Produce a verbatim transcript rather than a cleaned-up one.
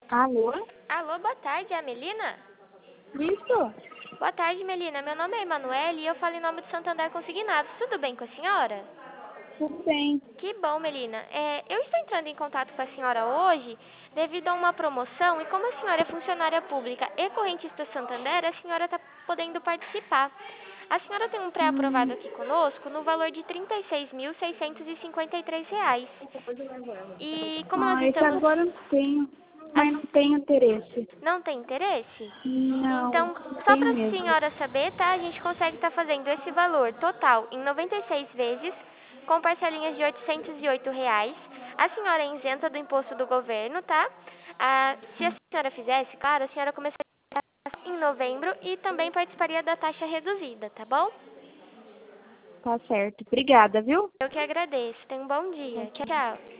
Alô? Alô, boa tarde, é a Melina? Isso? Boa tarde, Melina. Meu nome é Emanuele e eu falo em nome do Santander Consignados. Tudo bem com a senhora? Tudo bem. Que bom, Melina. É, eu estou entrando em contato com a senhora hoje devido a uma promoção e como a senhora é funcionária pública e correntista Santander, a senhora está podendo participar. A senhora tem um pré-aprovado Hum, aqui conosco no valor de trinta e seis mil seiscentos e cinquenta e três reais. E como nós ah, esse estamos... agora eu tenho, as- mas não tenho interesse. Não tem interesse? Não, Então, não só tenho para a mesmo. senhora saber, tá? A gente consegue estar fazendo esse valor total em noventa e seis vezes, com parcelinhas de oitocentos e oito reais. A senhora é isenta do imposto do governo, tá? Ah, se a senhora fizesse, claro, a senhora começaria em novembro e também participaria da taxa reduzida, tá bom? Tá certo. Obrigada, viu? Eu que agradeço. Tenha um bom dia. Tchau, tchau.